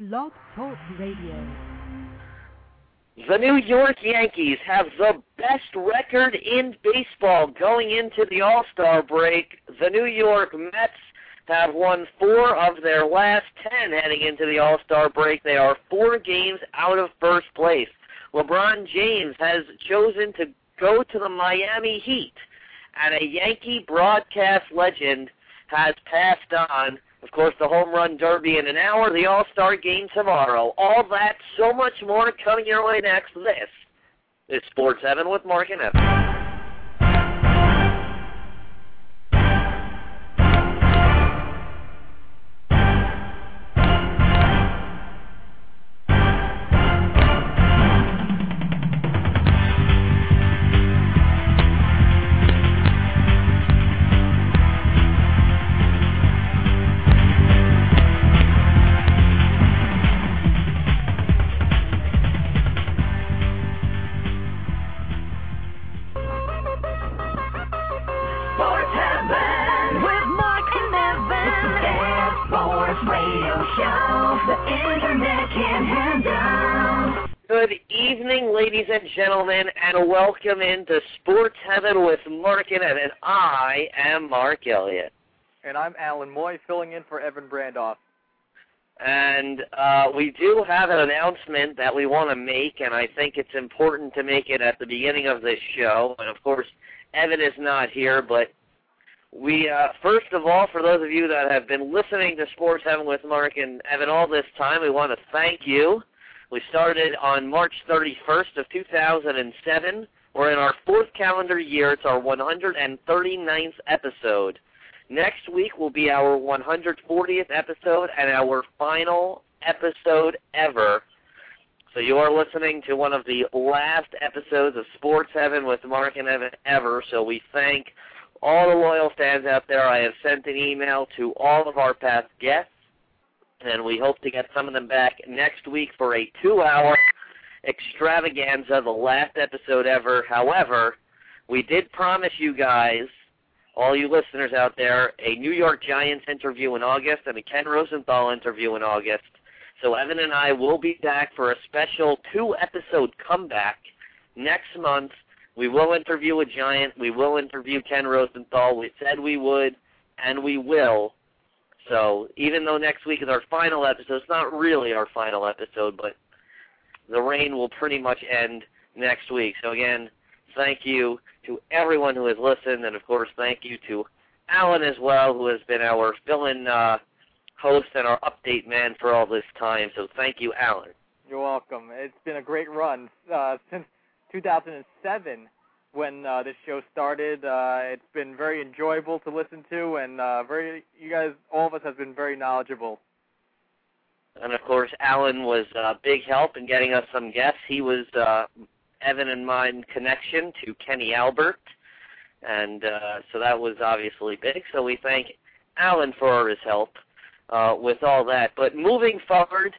Blog Talk Radio. The New York Yankees have the best record in baseball going into the All-Star break. The New York Mets have won 4 of their last 10 heading into the All-Star break. They are 4 games out of first place. LeBron James has chosen to go to the Miami Heat, and a Yankee broadcast legend has passed on. Of course, the Home Run Derby in an hour, the All-Star Game tomorrow. All that, so much more coming your way next. This is Sports Heaven with Mark and Evan. Good evening, ladies and gentlemen, and welcome into Sports Heaven with Mark and Evan. I am Mark Elliott. And I'm Alan Moy, filling in for Evan Brandoff. And we do have an announcement that we want to make, and I think it's important to make it at the beginning of this show. And, of course, Evan is not here, but we, first of all, for those of you that have been listening to Sports Heaven with Mark and Evan all this time, we want to thank you. We started on March 31st of 2007. We're in our 4th calendar year. It's our 139th episode. Next week will be our 140th episode and our final episode ever. So you are listening to one of the last episodes of Sports Heaven with Mark and Evan ever. So we thank all the loyal fans out there. I have sent an email to all of our past guests, and we hope to get some of them back next week for a 2-hour extravaganza, the last episode ever. However, we did promise you guys, all you listeners out there, a New York Giants interview in August and a Ken Rosenthal interview in August. So Evan and I will be back for a special 2-episode comeback next month. We will interview a Giant. We will interview Ken Rosenthal. We said we would, and we will. So even though next week is our final episode, it's not really our final episode, but the reign will pretty much end next week. So again, thank you to everyone who has listened, and of course thank you to Alan as well, who has been our fill-in host and our update man for all this time. So thank you, Alan. You're welcome. It's been a great run since 2007. When this show started, it's been very enjoyable to listen to, and you guys, all of us, have been very knowledgeable. And of course, Alan was a big help in getting us some guests. He was Evan and mine connection to Kenny Albert, and so that was obviously big. So we thank Alan for his help with all that. But moving forward,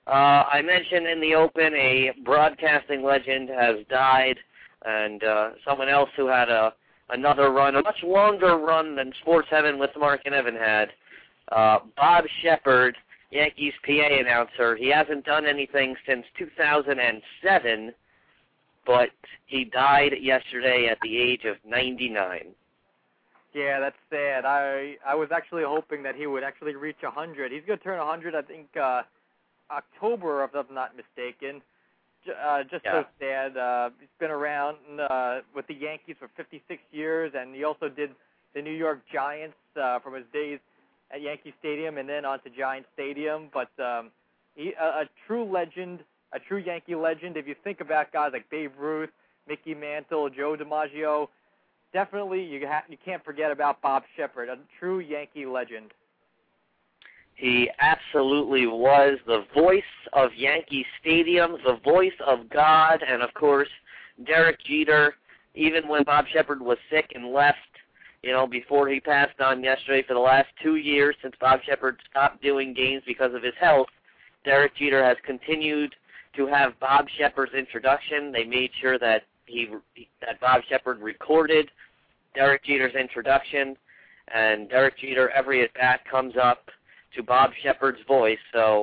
I mentioned in the open a broadcasting legend has died. And someone else who had another run, a much longer run than Sports Heaven with Mark and Evan had, Bob Shepard, Yankees PA announcer. He hasn't done anything since 2007, but he died yesterday at the age of 99. Yeah, that's sad. I was actually hoping that he would actually reach 100. He's going to turn 100, I think, October, if I'm not mistaken. So sad. He's been around with the Yankees for 56 years, and he also did the New York Giants from his days at Yankee Stadium and then on to Giant Stadium. But he a true legend, a true Yankee legend. If you think about guys like Babe Ruth, Mickey Mantle, Joe DiMaggio, definitely you can't forget about Bob Shepard, a true Yankee legend. He absolutely was the voice of Yankee Stadium, the voice of God, and, of course, Derek Jeter, even when Bob Shepard was sick and left, before he passed on yesterday, for the last 2 years since Bob Shepard stopped doing games because of his health, Derek Jeter has continued to have Bob Shepard's introduction. They made sure that Bob Shepard recorded Derek Jeter's introduction, and Derek Jeter, every at-bat, comes up to Bob Shepard's voice. So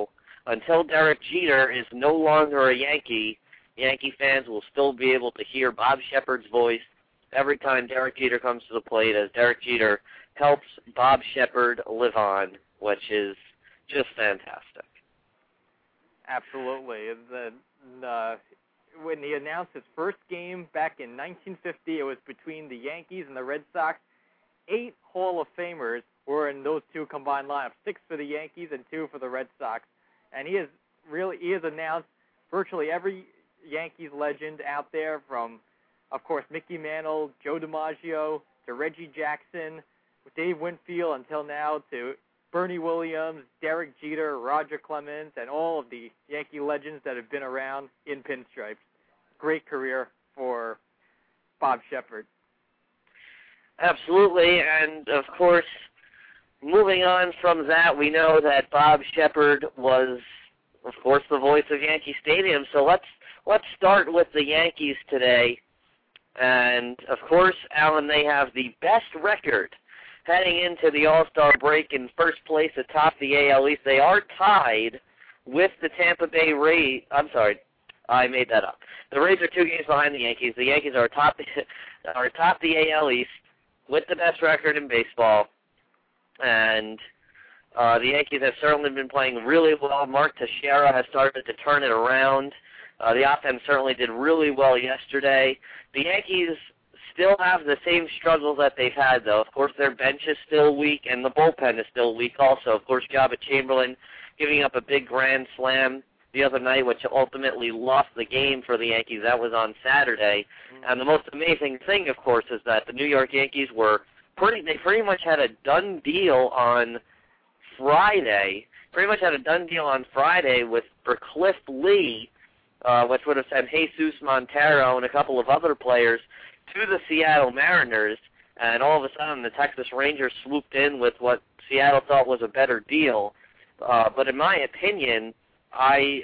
until Derek Jeter is no longer a Yankee, Yankee fans will still be able to hear Bob Shepard's voice every time Derek Jeter comes to the plate, as Derek Jeter helps Bob Shepard live on, which is just fantastic. Absolutely. When he announced his first game back in 1950, it was between the Yankees and the Red Sox. 8 Hall of Famers were in those two combined lineups, 6 for the Yankees and 2 for the Red Sox. And he has announced virtually every Yankees legend out there, from, of course, Mickey Mantle, Joe DiMaggio, to Reggie Jackson, Dave Winfield until now, to Bernie Williams, Derek Jeter, Roger Clemens, and all of the Yankee legends that have been around in pinstripes. Great career for Bob Shepard. Absolutely, and of course, moving on from that, we know that Bob Shepard was, of course, the voice of Yankee Stadium. So let's start with the Yankees today. And, of course, Alan, they have the best record heading into the All-Star break in first place atop the AL East. They are tied with the Tampa Bay Rays. I'm sorry, I made that up. The Rays are 2 games behind the Yankees. The Yankees are atop the AL East with the best record in baseball. And the Yankees have certainly been playing really well. Mark Teixeira has started to turn it around. The offense certainly did really well yesterday. The Yankees still have the same struggles that they've had, though. Of course, their bench is still weak, and the bullpen is still weak also. Of course, Jabba Chamberlain giving up a big grand slam the other night, which ultimately lost the game for the Yankees. That was on Saturday. And the most amazing thing, of course, is that the New York Yankees they pretty much had a done deal on Friday. For Cliff Lee, which would have sent Jesus Montero and a couple of other players to the Seattle Mariners, and all of a sudden the Texas Rangers swooped in with what Seattle thought was a better deal. But in my opinion, I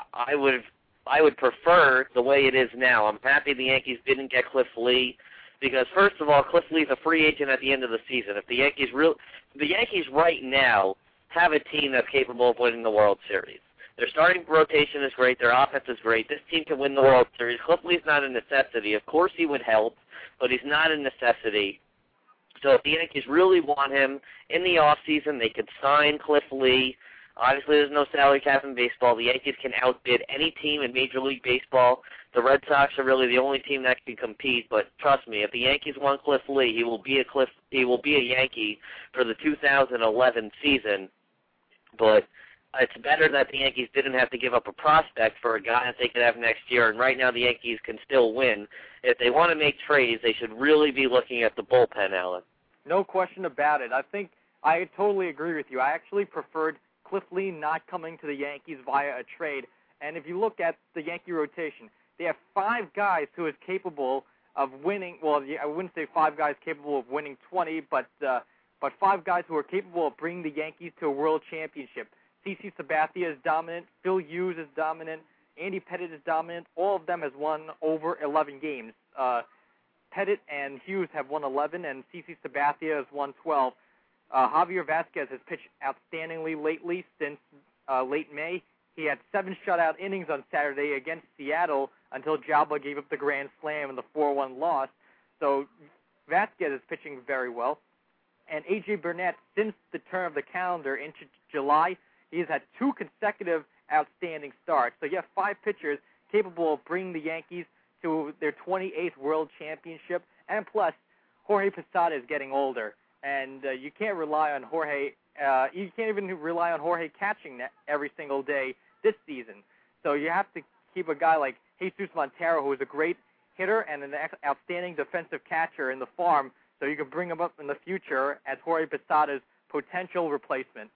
would prefer the way it is now. I'm happy the Yankees didn't get Cliff Lee, because first of all, Cliff Lee's a free agent at the end of the season. If the Yankees right now have a team that's capable of winning the World Series. Their starting rotation is great. Their offense is great. This team can win the World Series. Cliff Lee's not a necessity. Of course he would help, but he's not a necessity. So if the Yankees really want him in the offseason, they could sign Cliff Lee. Obviously, there's no salary cap in baseball. The Yankees can outbid any team in Major League Baseball. The Red Sox are really the only team that can compete. But trust me, if the Yankees want Cliff Lee, he will be a Yankee for the 2011 season. But it's better that the Yankees didn't have to give up a prospect for a guy that they could have next year. And right now, the Yankees can still win. If they want to make trades, they should really be looking at the bullpen, Alan. No question about it. I think I totally agree with you. I actually preferred Cliff Lee not coming to the Yankees via a trade. And if you look at the Yankee rotation, they have 5 guys who is capable of winning. Well, I wouldn't say 5 guys capable of winning 20, but 5 guys who are capable of bringing the Yankees to a world championship. CC Sabathia is dominant. Phil Hughes is dominant. Andy Pettitte is dominant. All of them has won over 11 games. Pettitte and Hughes have won 11, and CC Sabathia has won 12. Javier Vasquez has pitched outstandingly lately since late May. He had 7 shutout innings on Saturday against Seattle until Jabba gave up the grand slam in the 4-1 loss. So Vasquez is pitching very well. And A.J. Burnett, since the turn of the calendar into July, he has had 2 consecutive outstanding starts. So you have 5 pitchers capable of bringing the Yankees to their 28th World Championship. And plus, Jorge Posada is getting older. And you can't rely on Jorge. You can't even rely on Jorge catching every single day this season. So you have to keep a guy like Jesus Montero, who is a great hitter and an outstanding defensive catcher in the farm, so you can bring him up in the future as Jorge Posada's potential replacement.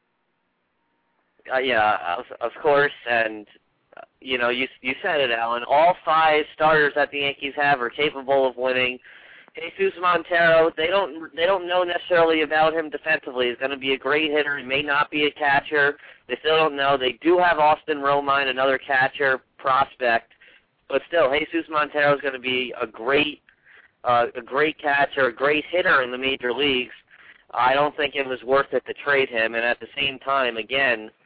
Yeah, of course, and you said it, Alan. All 5 starters that the Yankees have are capable of winning. Jesus Montero, they don't know necessarily about him defensively. He's going to be a great hitter. He may not be a catcher. They still don't know. They do have Austin Romine, another catcher prospect, but still, Jesus Montero is going to be a great catcher, a great hitter in the major leagues. I don't think it was worth it to trade him, and at the same time, again,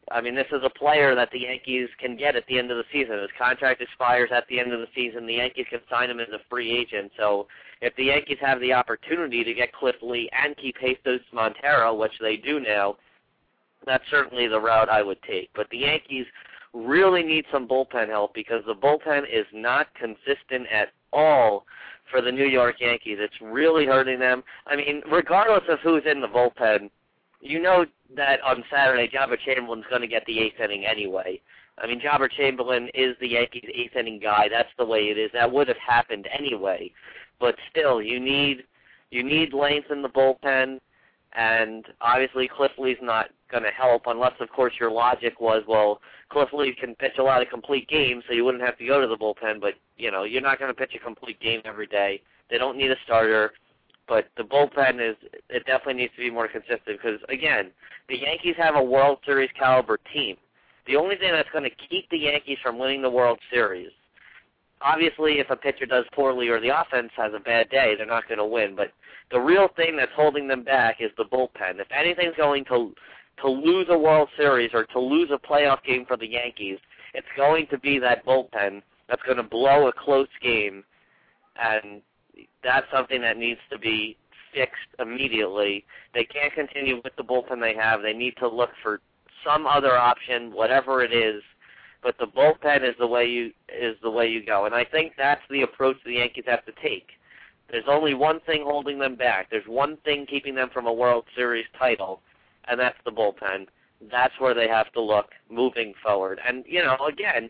I mean, this is a player that the Yankees can get at the end of the season. His contract expires at the end of the season. The Yankees can sign him as a free agent. So if the Yankees have the opportunity to get Cliff Lee and keep Jesus Montero, which they do now, that's certainly the route I would take. But the Yankees really need some bullpen help because the bullpen is not consistent at all for the New York Yankees. It's really hurting them. I mean, regardless of who's in the bullpen, you know that on Saturday, Jabbar Chamberlain's going to get the eighth inning anyway. I mean, Jabbar Chamberlain is the Yankees' eighth inning guy. That's the way it is. That would have happened anyway. But still, you need length in the bullpen, and obviously Cliff Lee's not going to help unless, of course, your logic was, well, Cliff Lee can pitch a lot of complete games, so you wouldn't have to go to the bullpen. But, you know, you're not going to pitch a complete game every day. They don't need a starter. But the bullpen it definitely needs to be more consistent because, again, the Yankees have a World Series caliber team. The only thing that's going to keep the Yankees from winning the World Series, obviously if a pitcher does poorly or the offense has a bad day, they're not going to win. But the real thing that's holding them back is the bullpen. If anything's going to lose a World Series or to lose a playoff game for the Yankees, it's going to be that bullpen that's going to blow a close game, and that's something that needs to be fixed immediately. They can't continue with the bullpen they have. They need to look for some other option, whatever it is. But the bullpen is the way you go, and I think that's the approach the Yankees have to take. There's only one thing holding them back. There's one thing keeping them from a World Series title, and that's the bullpen. That's where they have to look moving forward. And you know, again,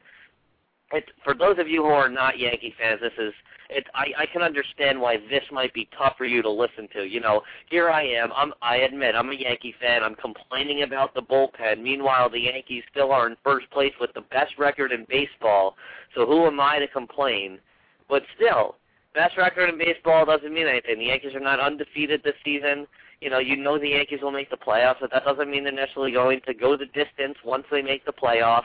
for those of you who are not Yankee fans, I can understand why this might be tough for you to listen to. You know, here I am. I admit I'm a Yankee fan. I'm complaining about the bullpen. Meanwhile, the Yankees still are in first place with the best record in baseball. So who am I to complain? But still, best record in baseball doesn't mean anything. The Yankees are not undefeated this season. You know the Yankees will make the playoffs, but that doesn't mean they're necessarily going to go the distance once they make the playoffs.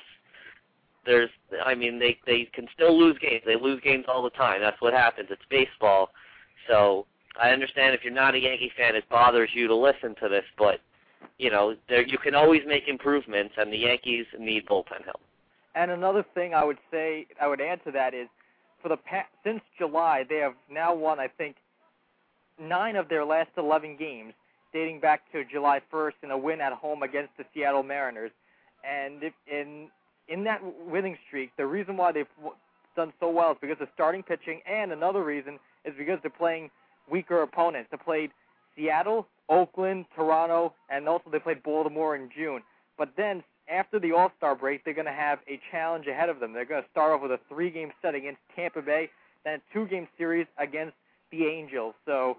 They can still lose games. They lose games all the time. That's what happens. It's baseball. So I understand if you're not a Yankee fan, it bothers you to listen to this, but, you know, you can always make improvements, and the Yankees need bullpen help. And another thing I would add to that is, since July, they have now won, I think, 9 of their last 11 games, dating back to July 1st in a win at home against the Seattle Mariners. And in that winning streak, the reason why they've done so well is because of starting pitching, and another reason is because they're playing weaker opponents. They played Seattle, Oakland, Toronto, and also they played Baltimore in June. But then, after the All-Star break, they're going to have a challenge ahead of them. They're going to start off with a 3-game set against Tampa Bay, then a 2-game series against the Angels. So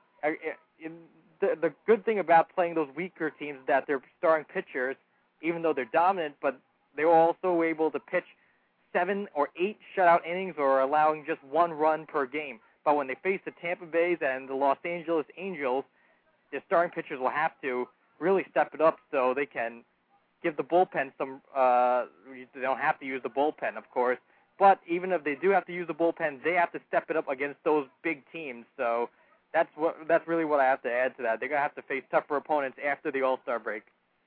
the good thing about playing those weaker teams is that they're starting pitchers, even though they're dominant, but they were also able to pitch 7 or 8 shutout innings or allowing just 1 run per game. But when they face the Tampa Bays and the Los Angeles Angels, their starting pitchers will have to really step it up so they can give the bullpen some they don't have to use the bullpen, of course. But even if they do have to use the bullpen, they have to step it up against those big teams. So that's really what I have to add to that. They're going to have to face tougher opponents after the All-Star break.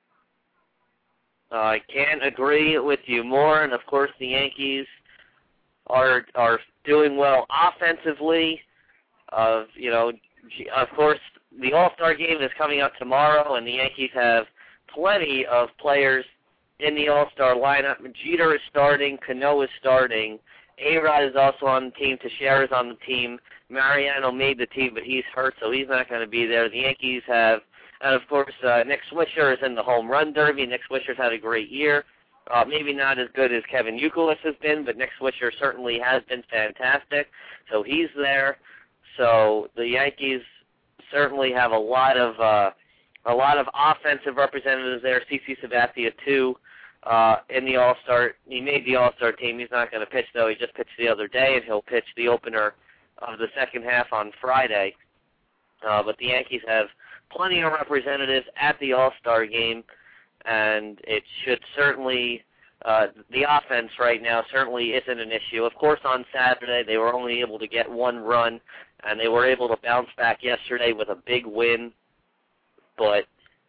I can't agree with you more, and of course the Yankees are doing well offensively. Of course the All-Star game is coming up tomorrow, and the Yankees have plenty of players in the All-Star lineup. Jeter is starting, Cano is starting, A-Rod is also on the team, Teixeira's on the team, Mariano made the team, but he's hurt, so he's not going to be there. The Yankees have. And, of course, Nick Swisher is in the home run derby. Nick Swisher's had a great year. Maybe not as good as Kevin Youkilis has been, but Nick Swisher certainly has been fantastic. So he's there. So the Yankees certainly have a lot of offensive representatives there. CC Sabathia, too, in the All-Star. He made the All-Star team. He's not going to pitch, though. He just pitched the other day, and he'll pitch the opener of the second half on Friday. But the Yankees have plenty of representatives at the All-Star game, and it should certainly, the offense right now certainly isn't an issue. Of course, on Saturday, they were only able to get 1 run, and they were able to bounce back yesterday with a big win. But,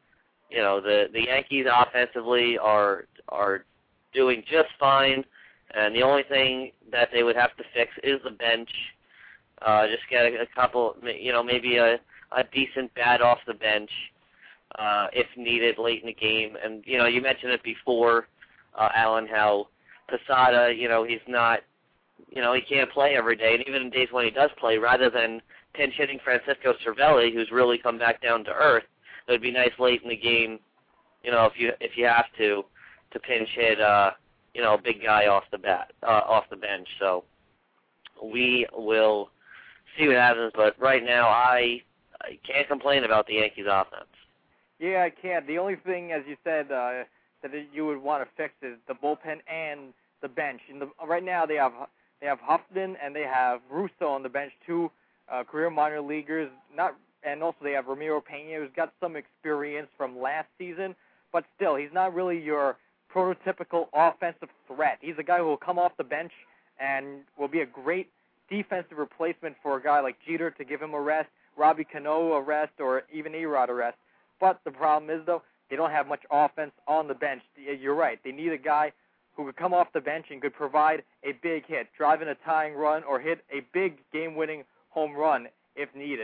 the Yankees offensively are doing just fine, and the only thing that they would have to fix is the bench. Just get a couple, maybe a decent bat off the bench if needed late in the game. And, you mentioned it before, Alan, how Posada, he's not, he can't play every day. And even in days when he does play, rather than pinch hitting Francisco Cervelli, who's really come back down to earth, it would be nice late in the game, if you have to pinch hit, a big guy off the bench. So we will see what happens. But right now, I can't complain about the Yankees' offense. Yeah, I can't. The only thing, as you said, that you would want to fix is the bullpen and the bench. Right now, they have Huffman and they have Russo on the bench, two career minor leaguers. And also they have Ramiro Pena, who's got some experience from last season, but still, he's not really your prototypical offensive threat. He's a guy who will come off the bench and will be a great defensive replacement for a guy like Jeter to give him a rest, Robbie Cano a rest, or even A-Rod a rest. But the problem is, though, they don't have much offense on the bench. You're right. They need a guy who could come off the bench and could provide a big hit, drive in a tying run, or hit a big game-winning home run if needed.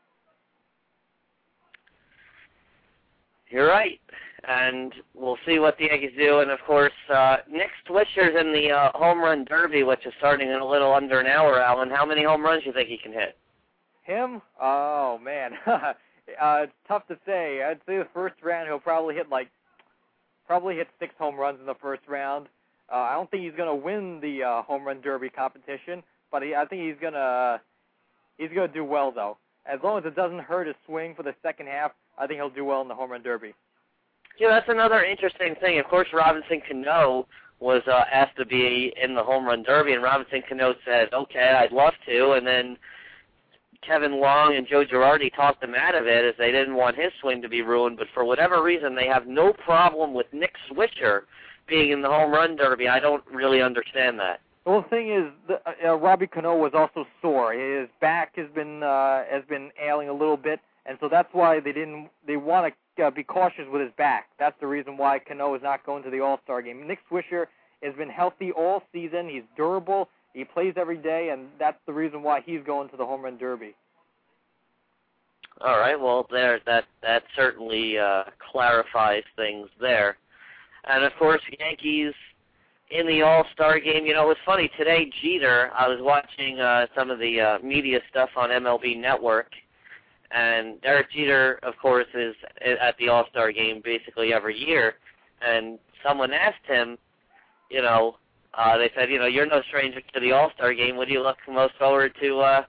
You're right, and we'll see what the Yankees do. And, of course, Nick Swisher's in the home run derby, which is starting in a little under an hour, Alan. How many home runs do you think he can hit? Him? Oh, man. It's tough to say. I'd say the first round he'll probably hit 6 home runs in the first round. I don't think he's going to win the home run derby competition, but I think he's going to do well, though. As long as it doesn't hurt his swing for the second half, I think he'll do well in the home run derby. Yeah, that's another interesting thing. Of course, Robinson Cano was asked to be in the home run derby, and Robinson Cano said, okay, I'd love to, and then Kevin Long and Joe Girardi talked him out of it as they didn't want his swing to be ruined, but for whatever reason, they have no problem with Nick Swisher being in the home run derby. I don't really understand that. Well, the thing is, Robbie Cano was also sore. His back has been ailing a little bit, and so that's why they want to be cautious with his back. That's the reason why Cano is not going to the All-Star game. Nick Swisher has been healthy all season. He's durable. He plays every day, and that's the reason why he's going to the home run derby. All right, well, that certainly clarifies things there. And, of course, Yankees in the All-Star game. It was funny. Today, Jeter, I was watching some of the media stuff on MLB Network, and Derek Jeter, of course, is at the All-Star game basically every year. And someone asked him, they said, you're no stranger to the All-Star game. What do you look most forward to? At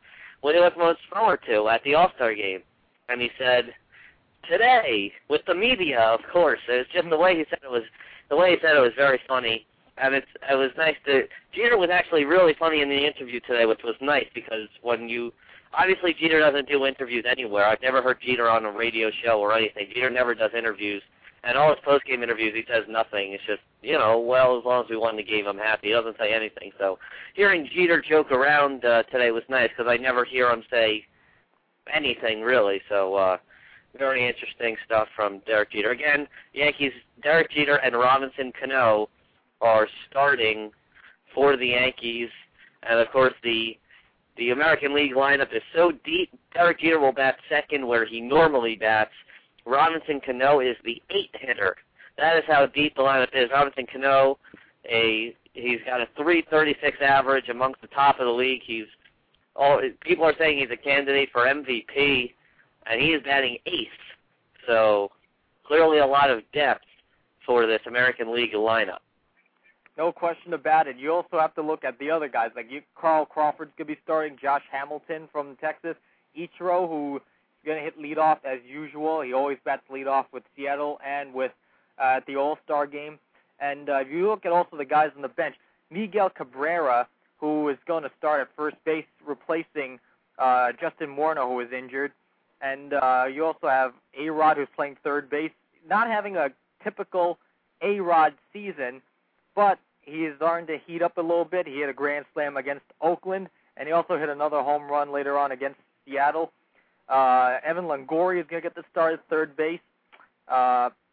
the All-Star game? And he said, today with the media, of course. It was just the way he said it was. The way he said it was very funny, and it was nice to. Jeter was actually really funny in the interview today, which was nice because obviously Jeter doesn't do interviews anywhere. I've never heard Jeter on a radio show or anything. Jeter never does interviews. And all his post-game interviews, he says nothing. It's just, well, as long as we won the game, I'm happy. He doesn't say anything. So hearing Jeter joke around today was nice because I never hear him say anything, really. So very interesting stuff from Derek Jeter. Again, Yankees, Derek Jeter and Robinson Cano are starting for the Yankees. And, of course, the American League lineup is so deep. Derek Jeter will bat second where he normally bats. Robinson Cano is the 8th hitter. That is how deep the lineup is. Robinson Cano, he's got a .336 average amongst the top of the league. People are saying he's a candidate for MVP, and he is batting 8th. So clearly a lot of depth for this American League lineup. No question about it. You also have to look at the other guys. Carl Crawford's going to be starting, Josh Hamilton from Texas, Ichiro, who going to hit leadoff as usual. He always bats leadoff with Seattle and with at the All-Star game. And if you look at also the guys on the bench, Miguel Cabrera, who is going to start at first base, replacing Justin Morneau, who is injured. And you also have A-Rod, who's playing third base, not having a typical A-Rod season, but he is starting to heat up a little bit. He hit a grand slam against Oakland, and he also hit another home run later on against Seattle. Evan Longoria is going to get the start at third base.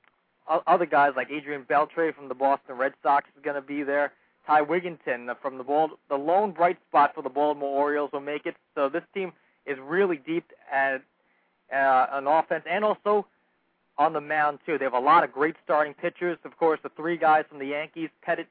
other guys like Adrian Beltre from the Boston Red Sox is going to be there. Ty Wigginton from the lone bright spot for the Baltimore Orioles will make it. So this team is really deep at on offense and also on the mound, too. They have a lot of great starting pitchers. Of course, the three guys from the Yankees, Pettit,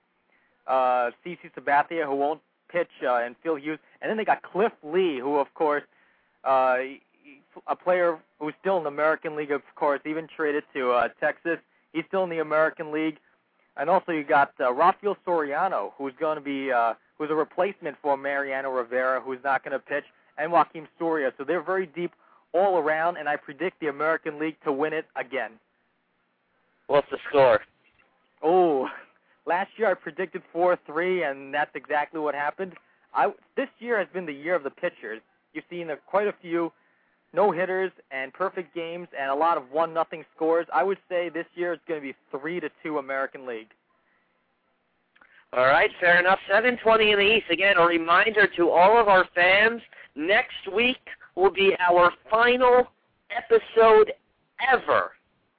CC Sabathia, who won't pitch, and Phil Hughes. And then they got Cliff Lee, who, of course, a player who's still in the American League, of course, even traded to Texas. He's still in the American League. And also you got Rafael Soriano, who's going to be who's a replacement for Mariano Rivera, who's not going to pitch, and Joaquim Soria. So they're very deep all around, and I predict the American League to win it again. What's the score? Oh, last year I predicted 4-3, and that's exactly what happened. This year has been the year of the pitchers. You've seen quite a few no-hitters and perfect games and a lot of 1-0 scores. I would say this year it's going to be 3-2 American League. All right, fair enough. 7:20 in the East. Again, a reminder to all of our fans, next week will be our final episode ever.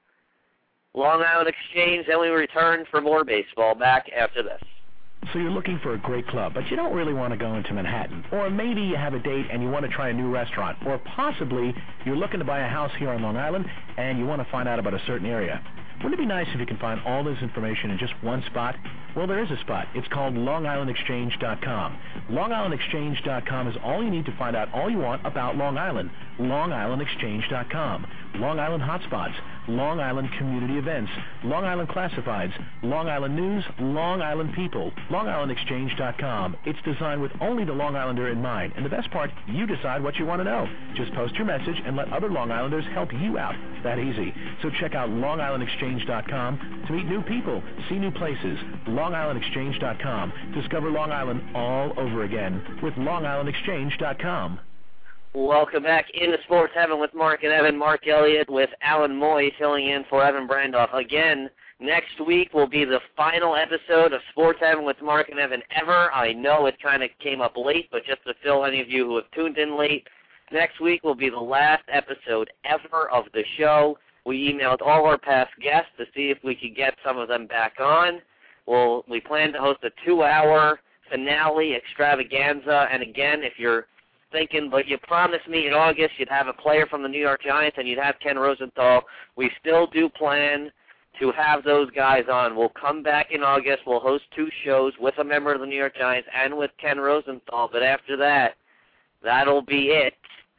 Long Island Exchange, then we return for more baseball. Back after this. So you're looking for a great club, but you don't really want to go into Manhattan. Or maybe you have a date and you want to try a new restaurant. Or possibly you're looking to buy a house here on Long Island and you want to find out about a certain area. Wouldn't it be nice if you could find all this information in just one spot? Well, there is a spot. It's called LongIslandExchange.com. LongIslandExchange.com is all you need to find out all you want about Long Island. LongIslandExchange.com. Long Island hotspots, Long Island community events, Long Island classifieds, Long Island news, Long Island people. LongIslandExchange.com. It's designed with only the Long Islander in mind. And the best part, you decide what you want to know. Just post your message and let other Long Islanders help you out. It's that easy. So check out LongIslandExchange.com to meet new people, see new places. LongIslandExchange.com. Discover Long Island all over again with LongIslandExchange.com. Welcome back into Sports Heaven with Mark and Evan. Mark Elliott with Alan Moy filling in for Evan Brandoff. Again, next week will be the final episode of Sports Heaven with Mark and Evan ever. I know it kind of came up late, but just to fill any of you who have tuned in late, next week will be the last episode ever of the show. We emailed all our past guests to see if we could get some of them back on. Well, we plan to host a 2-hour finale extravaganza, and again, if you're thinking, but you promised me in August you'd have a player from the New York Giants and you'd have Ken Rosenthal. We still do plan to have those guys on. We'll come back in August. We'll host 2 shows with a member of the New York Giants and with Ken Rosenthal. But after that, that'll be it.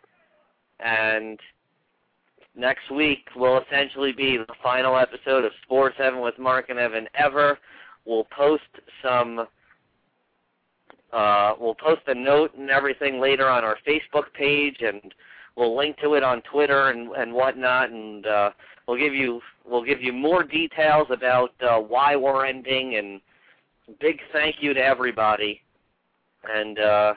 And next week will essentially be the final episode of Sports Heaven with Mark and Evan ever. We'll post a note and everything later on our Facebook page, and we'll link to it on Twitter and whatnot, and we'll give you more details about why we're ending, and big thank you to everybody, and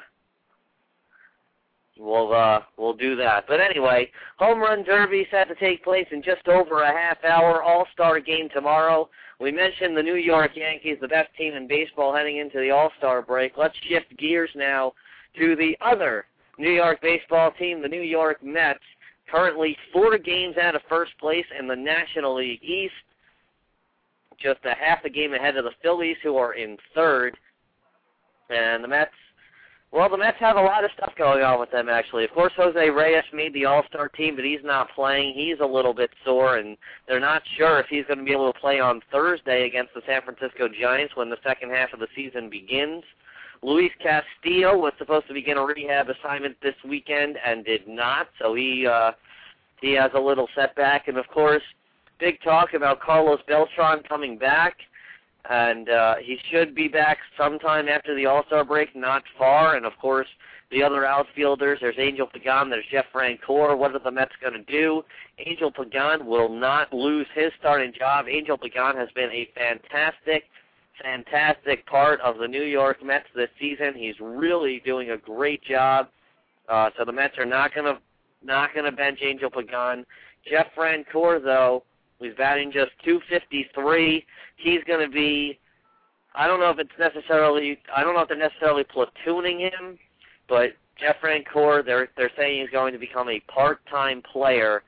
we'll do that. But anyway, Home Run Derby set to take place in just over a half hour. All-Star game tomorrow. We mentioned the New York Yankees, the best team in baseball heading into the All-Star break. Let's shift gears now to the other New York baseball team, the New York Mets, currently 4 games out of first place in the National League East, just a half a game ahead of the Phillies, who are in third. And the Mets have a lot of stuff going on with them, actually. Of course, Jose Reyes made the All-Star team, but he's not playing. He's a little bit sore, and they're not sure if he's going to be able to play on Thursday against the San Francisco Giants when the second half of the season begins. Luis Castillo was supposed to begin a rehab assignment this weekend and did not, so he has a little setback. And, of course, big talk about Carlos Beltran coming back. And he should be back sometime after the All-Star break, not far. And, of course, the other outfielders, there's Angel Pagan, there's Jeff Francoeur. What are the Mets going to do? Angel Pagan will not lose his starting job. Angel Pagan has been a fantastic part of the New York Mets this season. He's really doing a great job. So the Mets are not going to bench Angel Pagan. Jeff Francoeur, though, he's batting just .253. He's going to be, I don't know if they're necessarily platooning him, but Jeff Francoeur, they're saying he's going to become a part-time player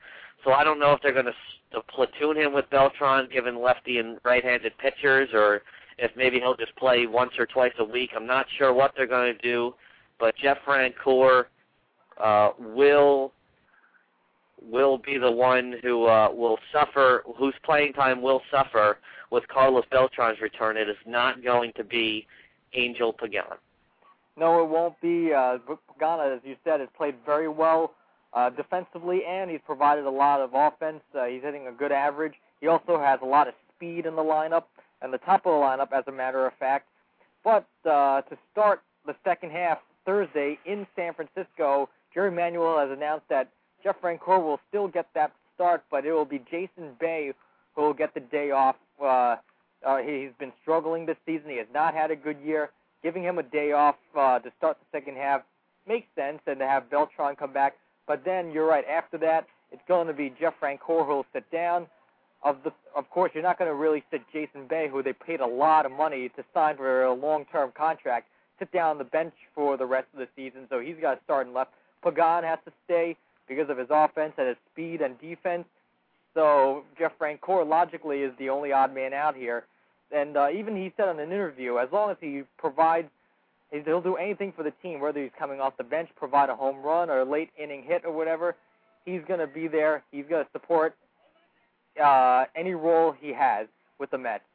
So I don't know if they're going to platoon him with Beltran, given lefty and right-handed pitchers, or if maybe he'll just play once or twice a week. I'm not sure what they're going to do, but Jeff Francoeur will be the one who will suffer, whose playing time will suffer with Carlos Beltran's return. It is not going to be Angel Pagan. No, it won't be. Pagano, as you said, has played very well defensively, and he's provided a lot of offense. He's hitting a good average. He also has a lot of speed in the lineup, and the top of the lineup, as a matter of fact. But to start the second half Thursday in San Francisco, Jerry Manuel has announced that Jeff Francoeur will still get that start, but it will be Jason Bay who will get the day off. He's been struggling this season. He has not had a good year. Giving him a day off to start the second half makes sense, and to have Beltran come back. But then, you're right, after that, it's going to be Jeff Francoeur who will sit down. Of course, you're not going to really sit Jason Bay, who they paid a lot of money to sign for a long-term contract, sit down on the bench for the rest of the season, so he's got to start and left. Pagan has to stay because of his offense and his speed and defense. So Jeff Francoeur, logically, is the only odd man out here. And even he said in an interview, as long as he provides, he'll do anything for the team, whether he's coming off the bench, provide a home run or a late inning hit or whatever, he's going to be there. He's going to support any role he has with the Mets.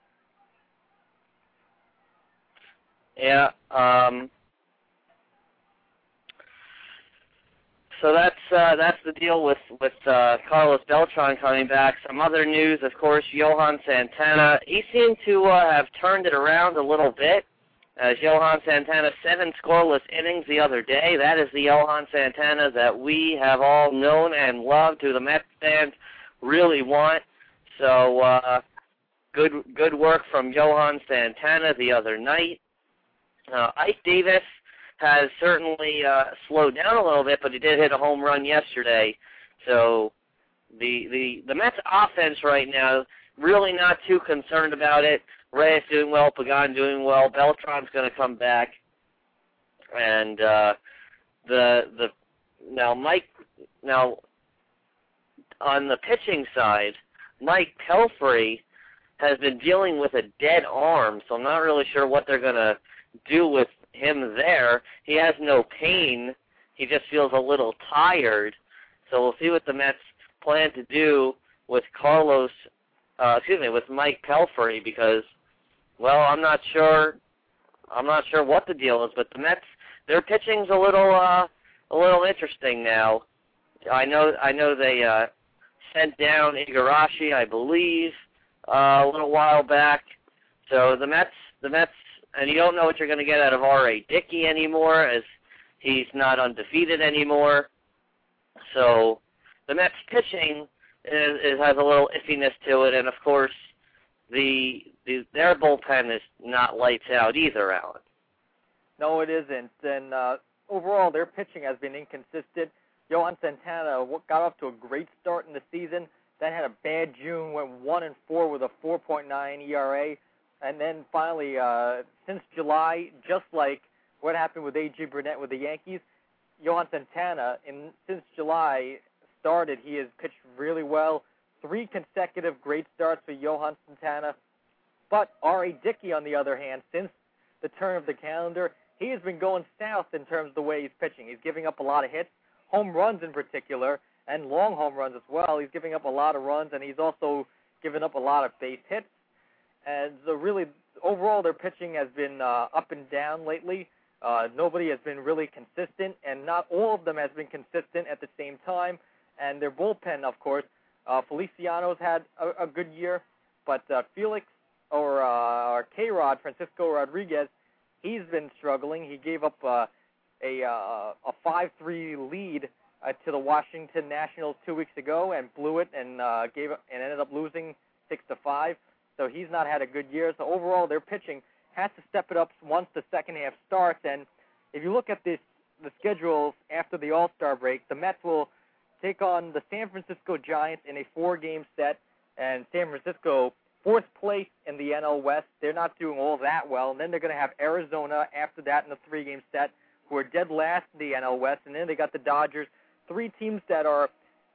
Yeah. So that's the deal with Carlos Beltran coming back. Some other news, of course, Johan Santana. He seemed to have turned it around a little bit. As Johan Santana, 7 scoreless innings the other day. That is the Johan Santana that we have all known and loved, who the Mets fans really want. So good work from Johan Santana the other night. Ike Davis has certainly slowed down a little bit, but he did hit a home run yesterday. So the Mets offense right now, really not too concerned about it. Reyes doing well, Pagan doing well, Beltran's going to come back, and now on the pitching side, Mike Pelfrey has been dealing with a dead arm, so I'm not really sure what they're going to do with him there. He has no pain. He just feels a little tired. So we'll see what the Mets plan to do with with Mike Pelfrey, because, well, I'm not sure what the deal is, but the Mets, their pitching's a little interesting now. I know they sent down Igarashi, I believe, a little while back. So the Mets, and you don't know what you're going to get out of R.A. Dickey anymore, as he's not undefeated anymore. So the Mets pitching has a little iffiness to it, and of course their bullpen is not lights out either, Alan. No, it isn't. And overall, their pitching has been inconsistent. Johan Santana got off to a great start in the season, then had a bad June, went 1-4 with a 4.9 ERA. And then finally, since July, just like what happened with A.J. Burnett with the Yankees, Johan Santana, since July started, he has pitched really well. 3 consecutive great starts for Johan Santana. But R.A. Dickey, on the other hand, since the turn of the calendar, he has been going south in terms of the way he's pitching. He's giving up a lot of hits, home runs in particular, and long home runs as well. He's giving up a lot of runs, and he's also given up a lot of base hits. And so really, overall, their pitching has been up and down lately. Nobody has been really consistent, and not all of them has been consistent at the same time. And their bullpen, of course, Feliciano's had a good year, but Felix or K-Rod, Francisco Rodriguez, he's been struggling. He gave up a 5-3 lead to the Washington Nationals 2 weeks ago and blew it and ended up losing 6-5. So he's not had a good year. So overall, their pitching has to step it up once the second half starts. And if you look at the schedules after the All-Star break, the Mets will take on the San Francisco Giants in a 4-game set. And San Francisco, 4th place in the NL West. They're not doing all that well. And then they're going to have Arizona after that in a 3-game set, who are dead last in the NL West. And then they got the Dodgers. 3 teams that are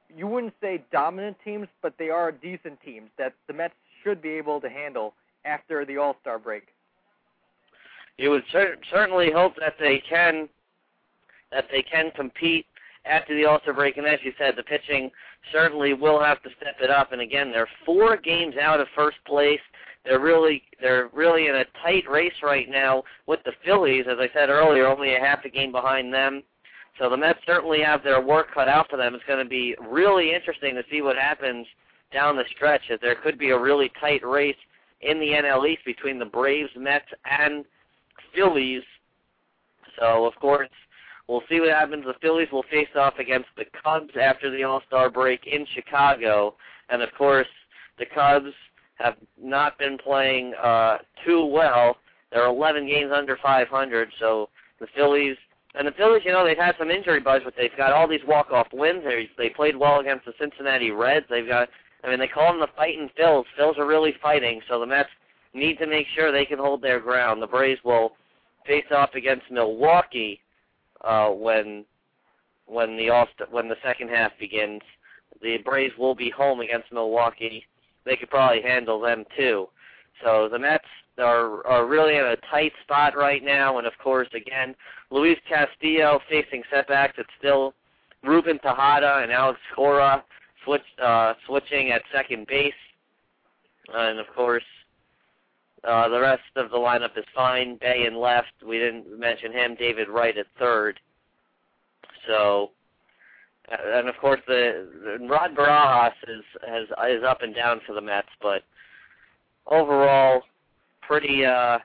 you wouldn't say dominant teams, but they are decent teams that the Mets should be able to handle after the All-Star break. You would certainly hope that they can compete after the All-Star break, and as you said, the pitching certainly will have to step it up. And again, they're 4 games out of first place. They're really in a tight race right now with the Phillies, as I said earlier, only a half a game behind them. So the Mets certainly have their work cut out for them. It's going to be really interesting to see what happens down the stretch, as there could be a really tight race in the NL East between the Braves, Mets, and Phillies. So, of course, we'll see what happens. The Phillies will face off against the Cubs after the All-Star break in Chicago. And, of course, the Cubs have not been playing too well. They're 11 games under 500, so the Phillies, they've had some injury buzz, but they've got all these walk-off wins. They played well against the Cincinnati Reds. They call them the fighting Phils. Phils are really fighting, so the Mets need to make sure they can hold their ground. The Braves will face off against Milwaukee when the second half begins. The Braves will be home against Milwaukee. They could probably handle them too. So the Mets are really in a tight spot right now, and of course, again, Luis Castillo facing setbacks. It's still Ruben Tejada and Alex Cora switching at second base, and of course, the rest of the lineup is fine. Bay in left, we didn't mention him. David Wright at third. So, and of course, the Rod Barajas is up and down for the Mets, but overall, pretty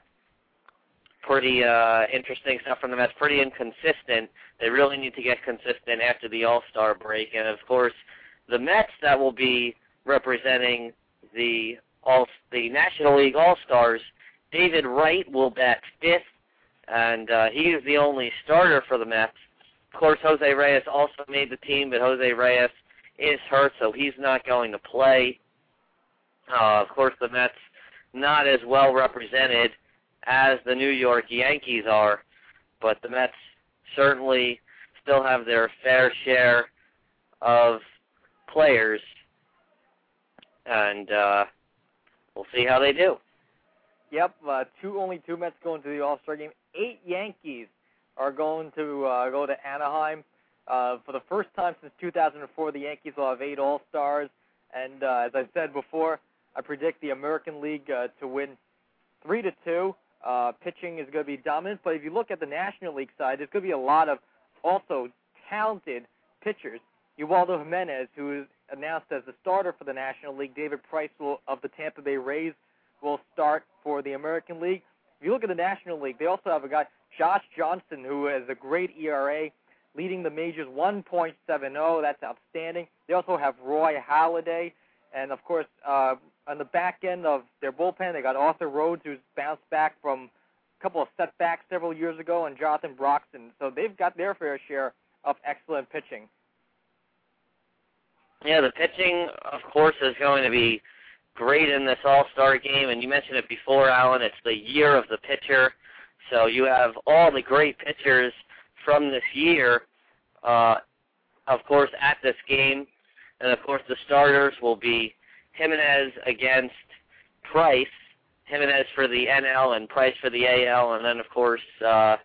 interesting stuff from the Mets. Pretty inconsistent. They really need to get consistent after the All-Star break, and of course, the Mets that will be representing the National League All-Stars, David Wright will bat fifth, and he is the only starter for the Mets. Of course, Jose Reyes also made the team, but Jose Reyes is hurt, so he's not going to play. Of course, the Mets not as well represented as the New York Yankees are, but the Mets certainly still have their fair share of players, and we'll see how they do. Yep, only two Mets going to the All-Star game. 8 Yankees are going to go to Anaheim. For the first time since 2004, the Yankees will have 8 All-Stars, and as I said before, I predict the American League to win 3-2. Pitching is going to be dominant, but if you look at the National League side, there's going to be a lot of also talented pitchers. Ubaldo Jimenez, who is announced as the starter for the National League. David Price of the Tampa Bay Rays will start for the American League. If you look at the National League, they also have a guy, Josh Johnson, who has a great ERA, leading the majors 1.70. That's outstanding. They also have Roy Halladay, and of course, on the back end of their bullpen, they got Arthur Rhodes, who's bounced back from a couple of setbacks several years ago, and Jonathan Broxton. So they've got their fair share of excellent pitching. Yeah, the pitching, of course, is going to be great in this All-Star game, and you mentioned it before, Alan. It's the year of the pitcher, so you have all the great pitchers from this year, of course, at this game, and of course the starters will be Jimenez against Price, Jimenez for the NL and Price for the AL, and then of course, there's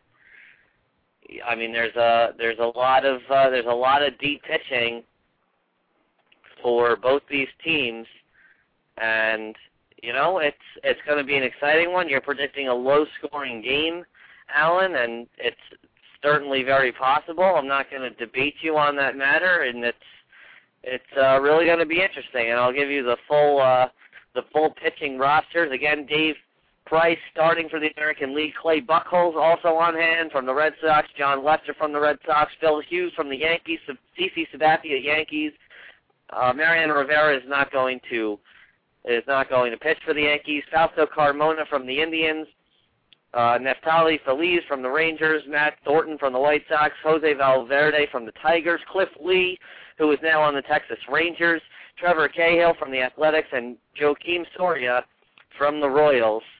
a lot of deep pitching for both these teams, and it's going to be an exciting one. You're predicting a low-scoring game, Alan, and it's certainly very possible. I'm not going to debate you on that matter, and it's really going to be interesting. And I'll give you the full pitching rosters again. Dave Price starting for the American League. Clay Buchholz also on hand from the Red Sox. John Lester from the Red Sox. Phil Hughes from the Yankees. CC Sabathia, Yankees. Mariano Rivera is not going to pitch for the Yankees. Fausto Carmona from the Indians. Neftali Feliz from the Rangers. Matt Thornton from the White Sox. Jose Valverde from the Tigers. Cliff Lee, who is now on the Texas Rangers. Trevor Cahill from the Athletics, and Joakim Soria from the Royals.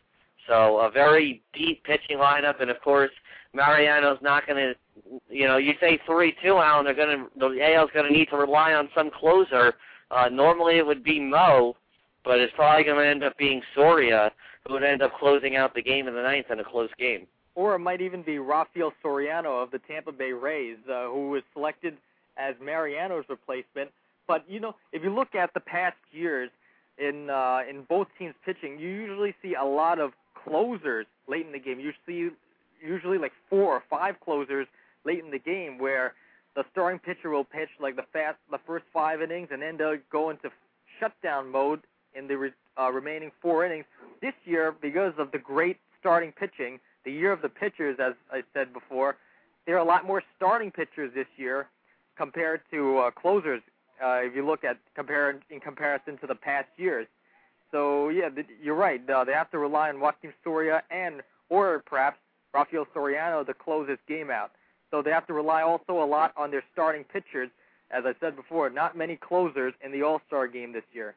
So a very deep pitching lineup, and of course Mariano's not going to, you say 3-2, Alan. The AL's going to need to rely on some closer. Normally it would be Mo, but it's probably going to end up being Soria, who would end up closing out the game in the ninth in a close game. Or it might even be Rafael Soriano of the Tampa Bay Rays, who was selected as Mariano's replacement. But, if you look at the past years in both teams' pitching, you usually see a lot of closers late in the game. You see usually like 4 or 5 closers late in the game where the starting pitcher will pitch like the first 5 innings and then they'll go into shutdown mode in the remaining 4 innings. This year, because of the great starting pitching, the year of the pitchers, as I said before, there are a lot more starting pitchers this year compared to closers. If you look at in comparison to the past years. So, yeah, you're right. They have to rely on Joakim Soria or perhaps Rafael Soriano to close this game out. So they have to rely also a lot on their starting pitchers. As I said before, not many closers in the All-Star game this year.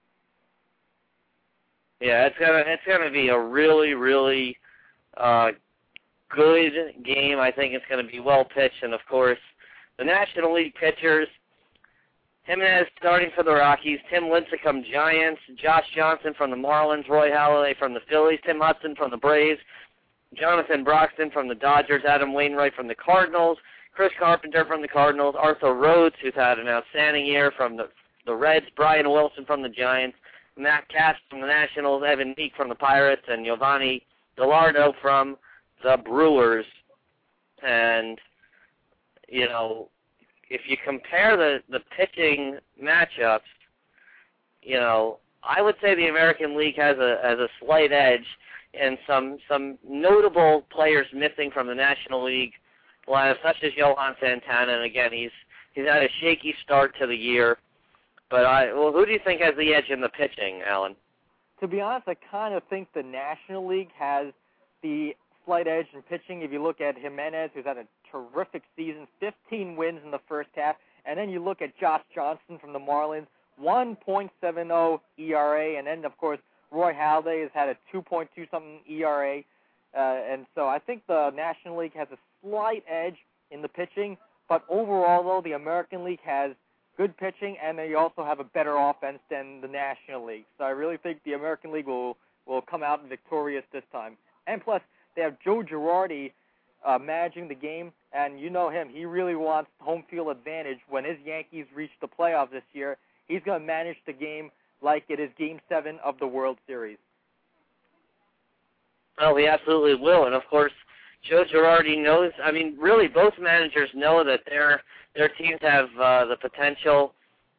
Yeah, it's gonna be a really, really good game. I think it's going to be well pitched, and of course, the National League pitchers. Jimenez starting for the Rockies, Tim Lincecum, Giants, Josh Johnson from the Marlins, Roy Halladay from the Phillies, Tim Hudson from the Braves, Jonathan Broxton from the Dodgers, Adam Wainwright from the Cardinals, Chris Carpenter from the Cardinals, Arthur Rhodes, who's had an outstanding year from the Reds, Brian Wilson from the Giants, Matt Cass from the Nationals, Evan Meek from the Pirates, and Giovanni Gallardo from the Brewers. And, if you compare the pitching matchups, I would say the American League has a slight edge, and some notable players missing from the National League lineup, such as Johan Santana. And again, he's had a shaky start to the year. But who do you think has the edge in the pitching, Alan? To be honest, I kind of think the National League has the slight edge in pitching. If you look at Jimenez, who's had a terrific season, 15 wins in the first half, and then you look at Josh Johnson from the Marlins, 1.70 ERA, and then, of course, Roy Halladay has had a 2.2-something ERA, and so I think the National League has a slight edge in the pitching, but overall, though, the American League has good pitching, and they also have a better offense than the National League. So I really think the American League will come out victorious this time. And plus, they have Joe Girardi managing the game, and you know him. He really wants home field advantage. When his Yankees reach the playoffs this year, he's going to manage the game like it is Game 7 of the World Series. Well, he absolutely will. And, of course, Joe Girardi knows, really both managers know that their teams have the potential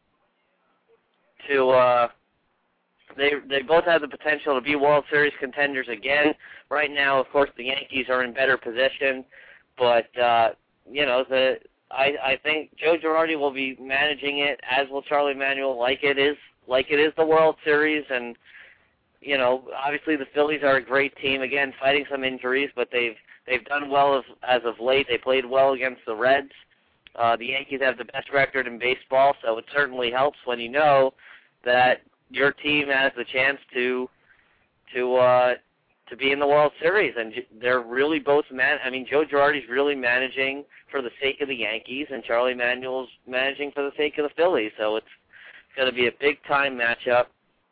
to they both have the potential to be World Series contenders again. Right now, of course, the Yankees are in better position, but I think Joe Girardi will be managing it, as will Charlie Manuel, like it is the World Series. And obviously the Phillies are a great team, again fighting some injuries, but they've done well as of late. They played well against the Reds. The Yankees have the best record in baseball, so it certainly helps when you know that your team has the chance to be in the World Series, and they're really both Joe Girardi's really managing for the sake of the Yankees, and Charlie Manuel's managing for the sake of the Phillies. So it's going to be a big time matchup.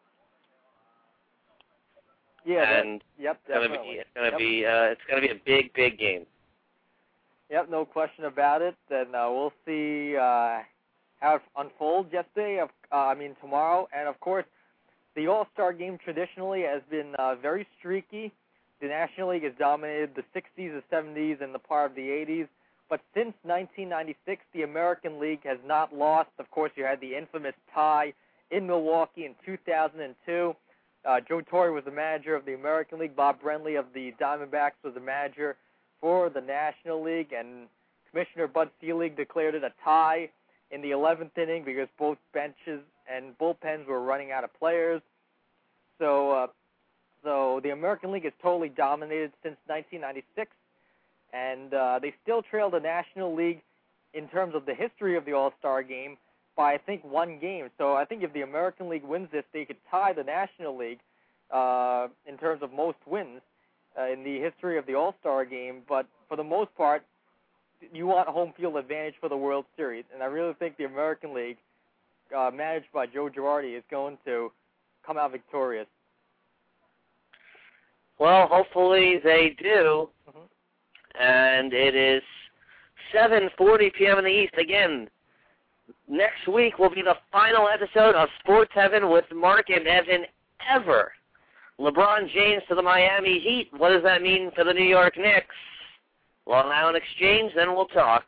Yeah. And definitely. It's going to be a big game. Yep, no question about it. And we'll see how it unfolds tomorrow. And, of course, the All-Star game traditionally has been very streaky. The National League has dominated the 60s, the 70s, and the part of the 80s. But since 1996, the American League has not lost. Of course, you had the infamous tie in Milwaukee in 2002. Joe Torre was the manager of the American League. Bob Brenly of the Diamondbacks was the manager for the National League. And Commissioner Bud Selig declared it a tie in the 11th inning because both benches and bullpens were running out of players. So the American League has totally dominated since 1996, and they still trail the National League in terms of the history of the All-Star game by, I think, 1 game. So I think if the American League wins this, they could tie the National League in terms of most wins. in the history of the All-Star game, but for the most part, you want home field advantage for the World Series, and I really think the American League, managed by Joe Girardi, is going to come out victorious. Well, hopefully they do. And it is 7:40 p.m. in the East. Again, next week will be the final episode of Sports Heaven with Mark and Evan ever. LeBron James to the Miami Heat. What does that mean for the New York Knicks? Long Island Exchange, then we'll talk.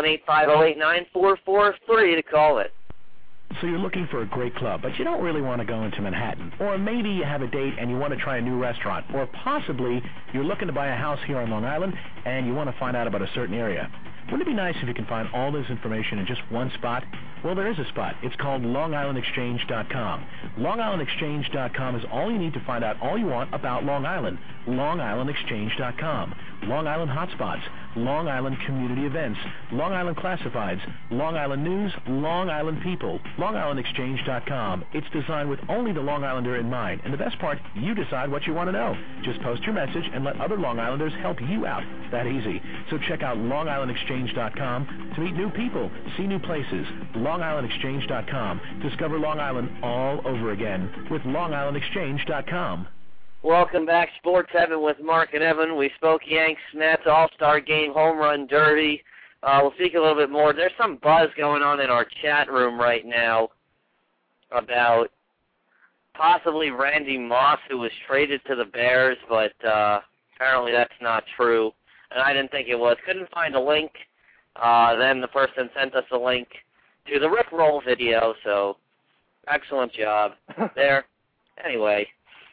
718-508-9443 to call it. So you're looking for a great club, but you don't really want to go into Manhattan. Or maybe you have a date and you want to try a new restaurant. Or possibly you're looking to buy a house here on Long Island and you want to find out about a certain area. Wouldn't it be nice if you can find all this information in just one spot? Well, there is a spot. It's called LongIslandExchange.com. LongIslandExchange.com is all you need to find out all you want about Long Island. LongIslandExchange.com. Long Island hotspots, Long Island community events, Long Island classifieds, Long Island news, Long Island people. LongIslandExchange.com. It's designed with only the Long Islander in mind. And the best part, you decide what you want to know. Just post your message and let other Long Islanders help you out. It's that easy. So check out LongIslandExchange.com to meet new people, see new places. LongIslandExchange.com. Discover Long Island all over again with LongIslandExchange.com. Welcome back, Sports Heaven with Mark and Evan. We spoke Yanks, Mets, All-Star Game, Home Run Derby. We'll speak a little bit more. There's some buzz going on in our chat room right now about possibly Randy Moss, who was traded to the Bears, but apparently that's not true. And I didn't think it was. Couldn't find a link. Then the person sent us a link to the Rick Roll video, so excellent job there. Anyway,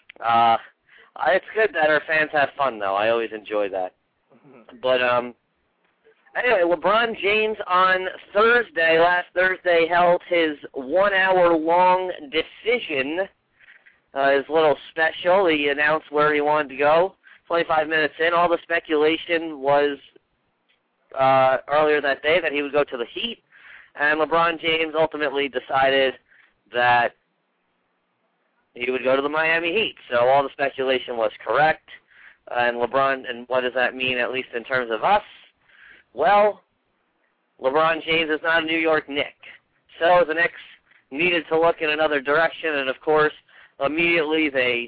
it's good that our fans have fun, though. I always enjoy that. But anyway, LeBron James on last Thursday, held his 1-hour-long decision, his little special. He announced where he wanted to go. 25 minutes in, all the speculation was earlier that day that he would go to the Heat, and LeBron James ultimately decided that he would go to the Miami Heat. So all the speculation was correct. And LeBron, and what does that mean, at least in terms of us? Well, LeBron James is not a New York Knick. So the Knicks needed to look in another direction, and of course, immediately they,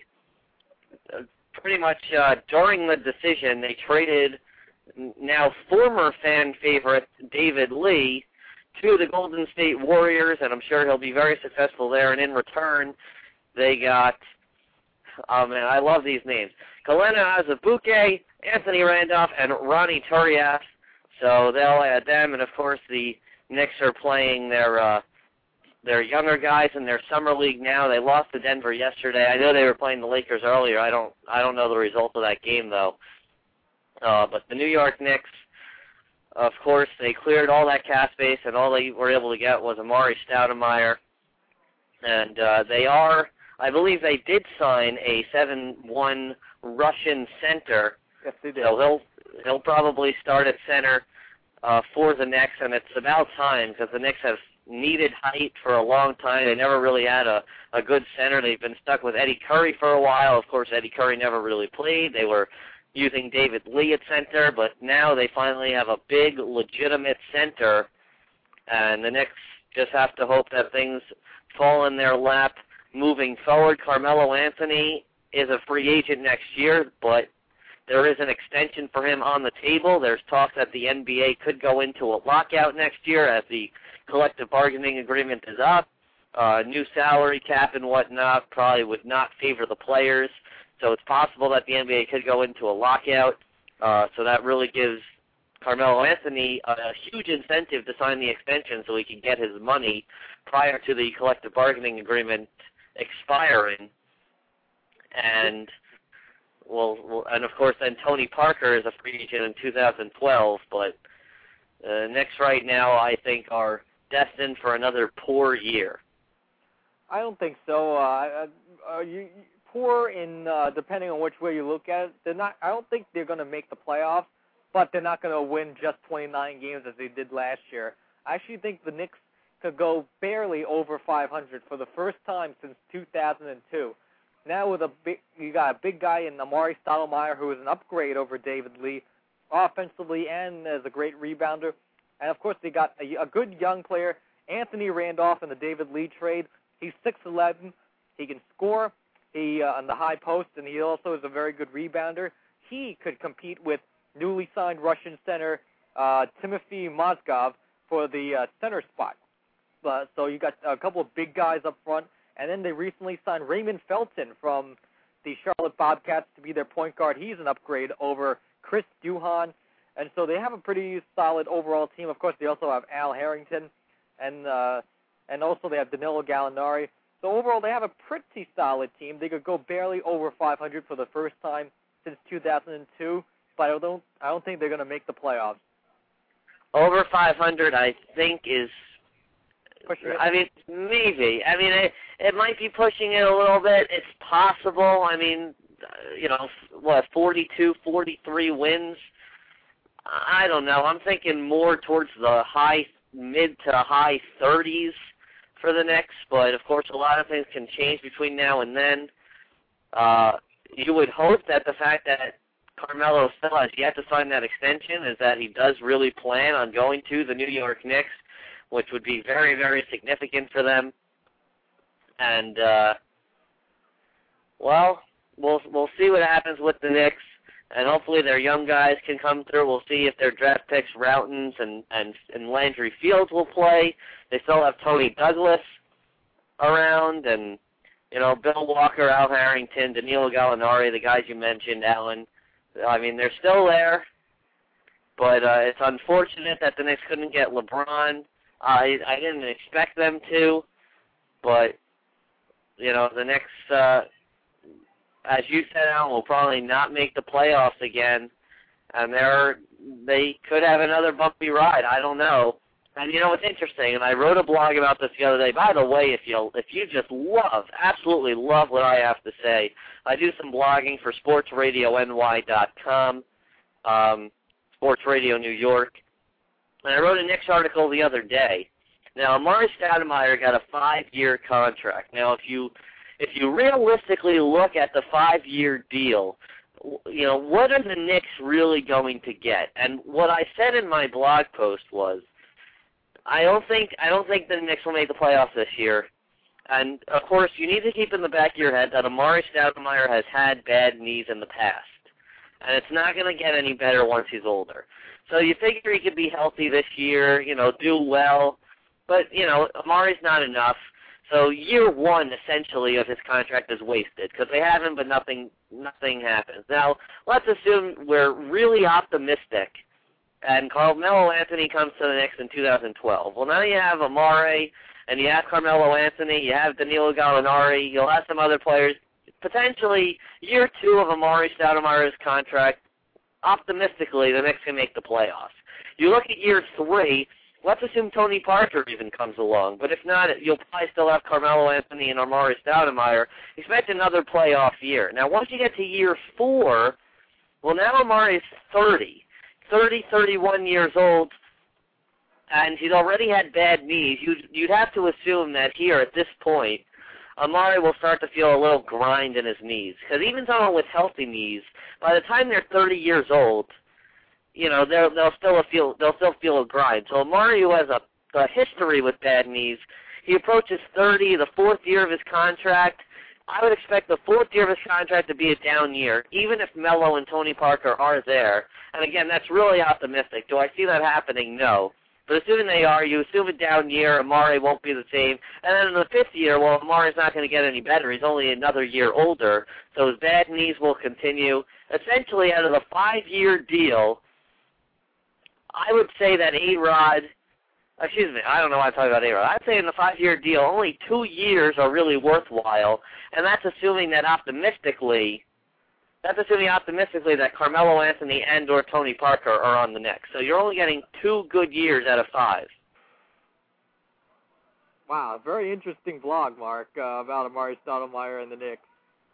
pretty much during the decision, they traded now former fan favorite David Lee to the Golden State Warriors, and I'm sure he'll be very successful there. And in return, they got, oh man, I love these names, Kelena Azubuike, Anthony Randolph, and Ronnie Turiaf. So they'll add them, and of course the Knicks are playing their younger guys in their summer league now. They lost to Denver yesterday. I know they were playing the Lakers earlier. I don't know the result of that game though. But the New York Knicks, of course, they cleared all that cap space, and all they were able to get was Amari Stoudemire. And they are, I believe they did sign a 7'1" Russian center. Yes, they did. So he'll probably start at center for the Knicks, and it's about time because the Knicks have needed height for a long time. They never really had a good center. They've been stuck with Eddie Curry for a while. Of course, Eddie Curry never really played. They were using David Lee at center, but now they finally have a big, legitimate center, and the Knicks just have to hope that things fall in their lap moving forward. Carmelo Anthony is a free agent next year, but there is an extension for him on the table. There's talk that the NBA could go into a lockout next year as the collective bargaining agreement is up. New salary cap and whatnot probably would not favor the players. So it's possible that the NBA could go into a lockout. So that really gives Carmelo Anthony a huge incentive to sign the extension so he can get his money prior to the collective bargaining agreement expiring. And and of course then Tony Parker is a free agent in 2012. But Knicks right now, I think, are destined for another poor year. I don't think so. Poor in depending on which way you look at it. They're not. I don't think they're going to make the playoffs, but they're not going to win just 29 games as they did last year. I actually think the Knicks could go barely over 500 for the first time since 2002. Now you got a big guy in Amari Stoudemire who is an upgrade over David Lee, offensively and as a great rebounder. And of course they got a good young player, Anthony Randolph, in the David Lee trade. He's 6'11". He can score. He on the high post, and he also is a very good rebounder. He could compete with newly signed Russian center Timothy Mozgov for the center spot. So you got a couple of big guys up front, and then they recently signed Raymond Felton from the Charlotte Bobcats to be their point guard. He's an upgrade over Chris Duhon, and so they have a pretty solid overall team. Of course, they also have Al Harrington, and also they have Danilo Gallinari. So overall, they have a pretty solid team. They could go barely over 500 for the first time since 2002, but I don't think they're going to make the playoffs. Over 500, I think, is. I mean, maybe. I mean, it might be pushing it a little bit. It's possible. I mean, 42, 43 wins. I don't know. I'm thinking more towards the mid to high 30s for the Knicks, but of course a lot of things can change between now and then. You would hope that the fact that Carmelo still has yet to sign that extension is that he does really plan on going to the New York Knicks, which would be very, very significant for them. And, we'll see what happens with the Knicks, and hopefully their young guys can come through. We'll see if their draft picks, Routens and Landry Fields, will play. They still have Tony Douglas around, and, Bill Walker, Al Harrington, Danilo Gallinari, the guys you mentioned, Alan. I mean, they're still there, but it's unfortunate that the Knicks couldn't get LeBron. I didn't expect them to, but, the Knicks, as you said, Alan, will probably not make the playoffs again, and they could have another bumpy ride. I don't know. And it's interesting, and I wrote a blog about this the other day. By the way, if you just absolutely love what I have to say, I do some blogging for sportsradiony.com, Sports Radio New York, and I wrote a Knicks article the other day. Now, Amari Stoudemire got a 5-year contract. Now, if you realistically look at the 5-year deal, what are the Knicks really going to get? And what I said in my blog post was, I don't think the Knicks will make the playoffs this year. And, of course, you need to keep in the back of your head that Amari Stoudemire has had bad knees in the past. And it's not going to get any better once he's older. So you figure he could be healthy this year, do well. But, Amari's not enough. So year one, essentially, of his contract is wasted because they have him, but nothing happens. Now, let's assume we're really optimistic and Carmelo Anthony comes to the Knicks in 2012. Well, now you have Amari, and you have Carmelo Anthony, you have Danilo Gallinari, you'll have some other players. Potentially, year two of Amari Stoudemire's contract, optimistically, the Knicks can make the playoffs. You look at year three, let's assume Tony Parker even comes along. But if not, you'll probably still have Carmelo Anthony and Amari Stoudemire. Expect another playoff year. Now, once you get to year four, well, now Amari's 31 years old, and he's already had bad knees. You'd have to assume that here at this point, Amari will start to feel a little grind in his knees. Because even someone with healthy knees, by the time they're 30 years old, they'll still feel a grind. So Amari, who has a history with bad knees, he approaches 30, the fourth year of his contract. I would expect the fourth year of his contract to be a down year, even if Melo and Tony Parker are there. And again, that's really optimistic. Do I see that happening? No. But assuming they are, you assume a down year, Amari won't be the same. And then in the fifth year, well, Amari's not going to get any better. He's only another year older, so his bad knees will continue. Essentially, out of the 5-year deal, I would say that I don't know why I'm talking about A-Rod. I'd say in the 5-year deal, only 2 years are really worthwhile, and that's assuming optimistically that Carmelo Anthony and or Tony Parker are on the Knicks. So you're only getting 2 good years out of 5. Wow, very interesting blog, Mark, about Amari Stoudemire and the Knicks.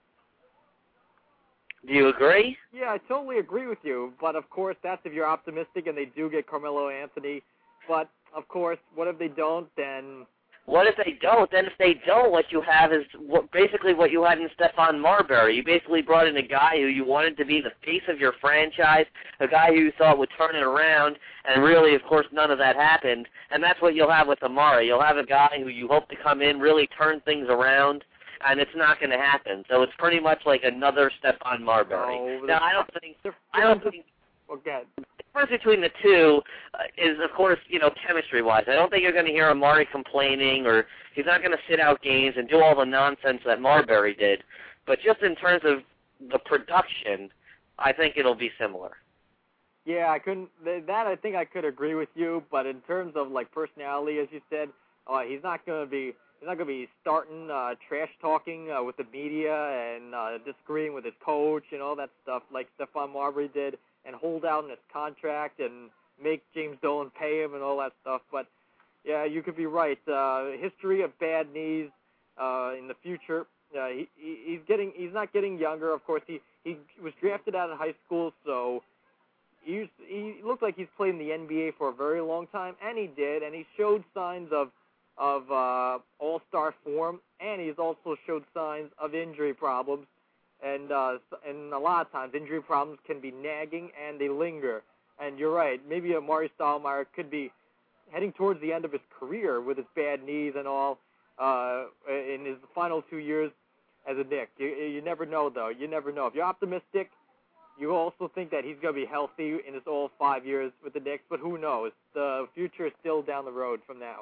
Do you agree? Yeah, I totally agree with you. But, of course, that's if you're optimistic and they do get Carmelo Anthony. But, of course, what if they don't? Then What if they don't? Then if they don't, what you have is basically what you had in Stephon Marbury. You basically brought in a guy who you wanted to be the face of your franchise, a guy who you thought would turn it around, and really, of course, none of that happened. And that's what you'll have with Amari. You'll have a guy who you hope to come in, really turn things around, and it's not going to happen. So it's pretty much like another Stephon Marbury. Now, I don't think. Okay. The difference between the two is, of course, chemistry-wise. I don't think you're going to hear Amari complaining, or he's not going to sit out games and do all the nonsense that Marbury did. But just in terms of the production, I think it'll be similar. Yeah, I think I could agree with you. But in terms of like personality, as you said, he's not going to be starting trash talking with the media and disagreeing with his coach and all that stuff like Stephon Marbury did, and hold out on his contract and make James Dolan pay him and all that stuff. But yeah, you could be right. History of bad knees in the future. He's not getting younger. Of course, he was drafted out of high school, so he looked like he's played in the NBA for a very long time, and he did, and he showed signs of all-star form, and he's also showed signs of injury problems. And a lot of times, injury problems can be nagging, and they linger. And you're right, maybe Amari Stoudemire could be heading towards the end of his career with his bad knees and all in his final 2 years as a Knick. You never know, though. You never know. If you're optimistic, you also think that he's going to be healthy in his all 5 years with the Knicks, but who knows? The future is still down the road from now.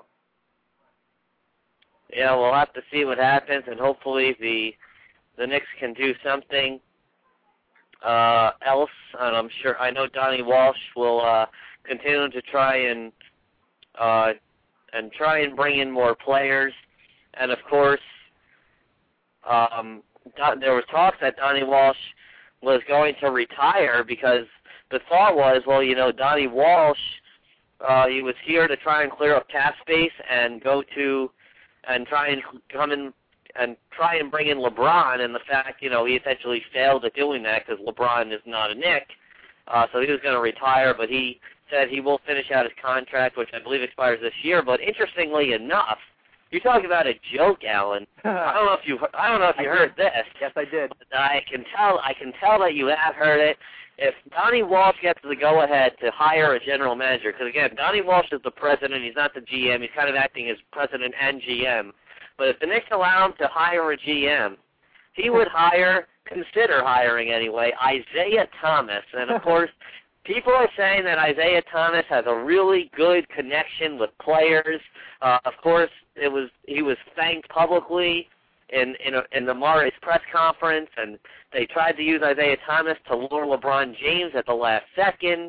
Yeah, we'll have to see what happens, and hopefully the Knicks can do something else. And I know Donnie Walsh will continue to try and bring in more players. And of course, there was talks that Donnie Walsh was going to retire because the thought was, Donnie Walsh, he was here to try and clear up cap space and go to and try and come in and try and bring in LeBron, and the fact, he essentially failed at doing that because LeBron is not a Knick. So he was going to retire, but he said he will finish out his contract, which I believe expires this year. But interestingly enough, you're talking about a joke, Alan. I don't know if you heard this. Yes, I did. But I can tell that you have heard it. If Donnie Walsh gets the go-ahead to hire a general manager, because again, Donnie Walsh is the president, he's not the GM, he's kind of acting as president and GM. But if the Knicks allow him to hire a GM, he would consider hiring anyway, Isaiah Thomas. And of course, people are saying that Isaiah Thomas has a really good connection with players. Of course, he was thanked publicly in the Morris press conference, and they tried to use Isaiah Thomas to lure LeBron James at the last second.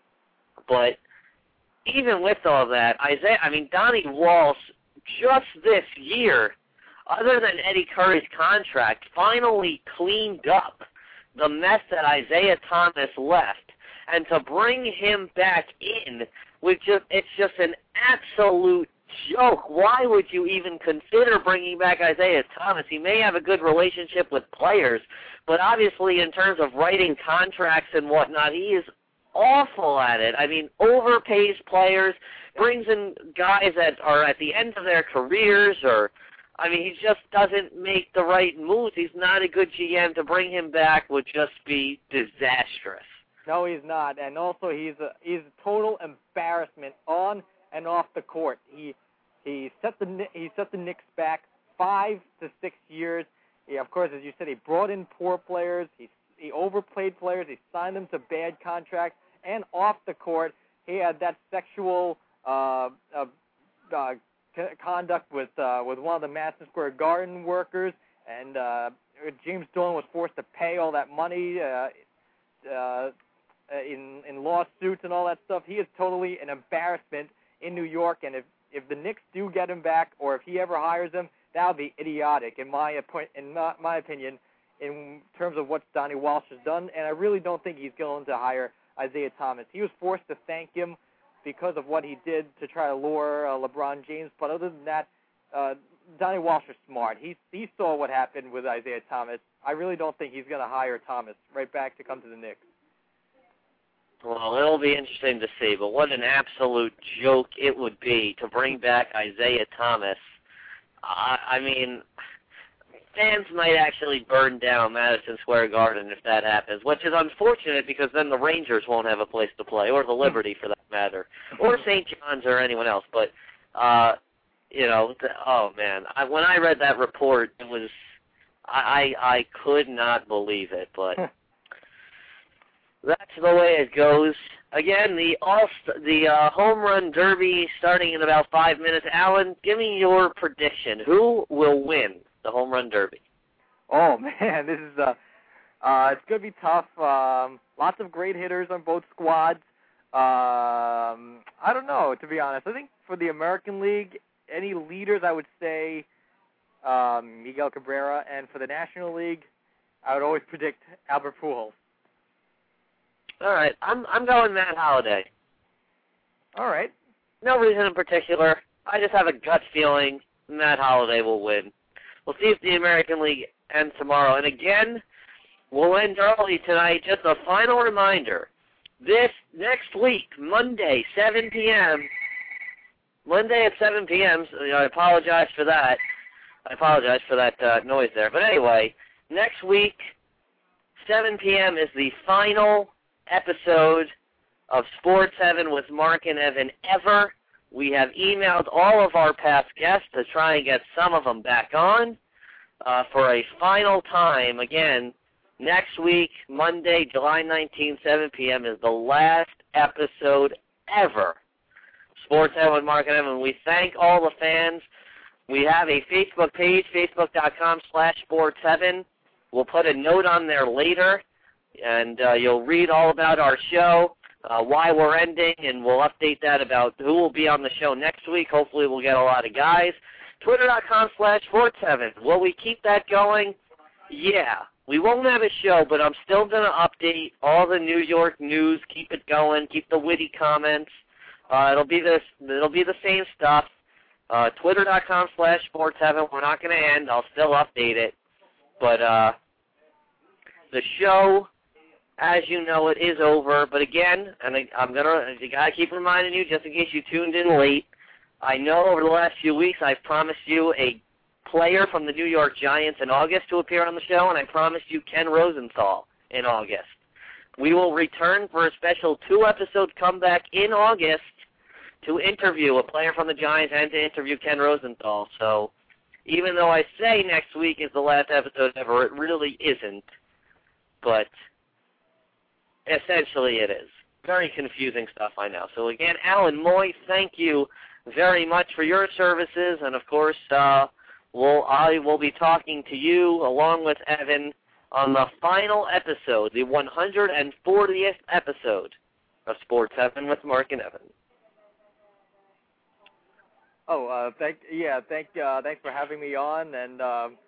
But even with all that, Donnie Walsh, just this year, other than Eddie Curry's contract, finally cleaned up the mess that Isaiah Thomas left. And to bring him back in, it's just an absolute joke. Why would you even consider bringing back Isaiah Thomas? He may have a good relationship with players, but obviously in terms of writing contracts and whatnot, he is awful at it. Overpays players, brings in guys that are at the end of their careers, he just doesn't make the right moves. He's not a good GM. To bring him back would just be disastrous. No, he's not. And also, he's a total embarrassment on and off the court. He set the Knicks back 5 to 6 years. Of course, as you said, he brought in poor players. He overplayed players. He signed them to bad contracts. And off the court, he had that sexual conduct with one of the Madison Square Garden workers, and James Dolan was forced to pay all that money in lawsuits and all that stuff. He is totally an embarrassment in New York, and if the Knicks do get him back, or if he ever hires him, that would be idiotic in my opinion, in terms of what Donnie Walsh has done. And I really don't think he's going to hire Isaiah Thomas. He was forced to thank him because of what he did to try to lure LeBron James. But other than that, Donnie Walsh is smart. He saw what happened with Isaiah Thomas. I really don't think he's going to hire Thomas right back to come to the Knicks. Well, it'll be interesting to see, but what an absolute joke it would be to bring back Isaiah Thomas I mean, fans might actually burn down Madison Square Garden if that happens, which is unfortunate because then the Rangers won't have a place to play, or the Liberty for that matter, or St. John's or anyone else. But, oh, man. When I read that report, it was, I could not believe it, but that's the way it goes. Again, the Home Run Derby starting in about 5 minutes. Alan, give me your prediction. Who will win the Home Run Derby? Oh, man, this is it's going to be tough. Lots of great hitters on both squads. I don't know, to be honest. I think for the American League, any leaders, I would say Miguel Cabrera. And for the National League, I would always predict Albert Pujols. All right, I'm going Matt Holliday. All right. No reason in particular. I just have a gut feeling Matt Holliday will win. We'll see if the American League ends tomorrow. And again, we'll end early tonight. Just a final reminder. This next week, Monday, 7 p.m. Monday at 7 p.m. So, I apologize for that. I apologize for that noise there. But anyway, next week, 7 p.m. is the final episode of Sports Heaven with Mark and Evan ever. We have emailed all of our past guests to try and get some of them back on for a final time. Again, next week, Monday, July 19th, 7 p.m. is the last episode ever. Sports Heaven with Mark and Evan. We thank all the fans. We have a Facebook page, facebook.com/sportsheaven. We'll put a note on there later, and you'll read all about our show, why we're ending, and we'll update that about who will be on the show next week. Hopefully we'll get a lot of guys. Twitter.com/sportsheaven. Will we keep that going? Yeah. We won't have a show, but I'm still going to update all the New York news, keep it going, keep the witty comments. It'll be the same stuff. Twitter.com/sportsheaven. We're not going to end. I'll still update it. But the show, as you know, it is over. But again, and I gotta keep reminding you, just in case you tuned in late, I know over the last few weeks I've promised you a player from the New York Giants in August to appear on the show, and I promised you Ken Rosenthal in August. We will return for a special 2-episode comeback in August to interview a player from the Giants and to interview Ken Rosenthal. So even though I say next week is the last episode ever, it really isn't. But essentially it is. Very confusing stuff, I know. So again, Alan Moy, thank you very much for your services. And, of course, I will be talking to you along with Evan on the final episode, the 140th episode of Sports Heaven with Mark and Evan. Oh, thanks for having me on, and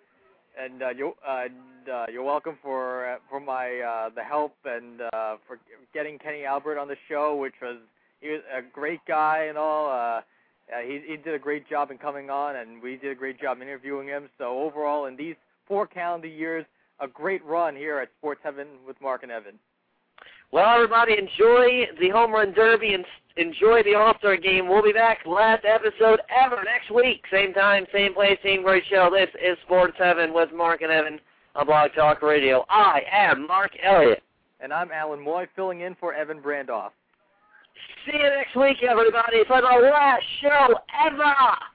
you're welcome for my the help and for getting Kenny Albert on the show, he was a great guy and all. He did a great job in coming on, and we did a great job interviewing him. So overall, in these 4 calendar years, a great run here at Sports Heaven with Mark and Evan. Well, everybody, enjoy the Home Run Derby and enjoy the All-Star Game. We'll be back last episode ever next week. Same time, same place, same great show. This is Sports Heaven with Mark and Evan on Blog Talk Radio. I am Mark Elliott. And I'm Alan Moy, filling in for Evan Brandoff. See you next week, everybody, for the last show ever.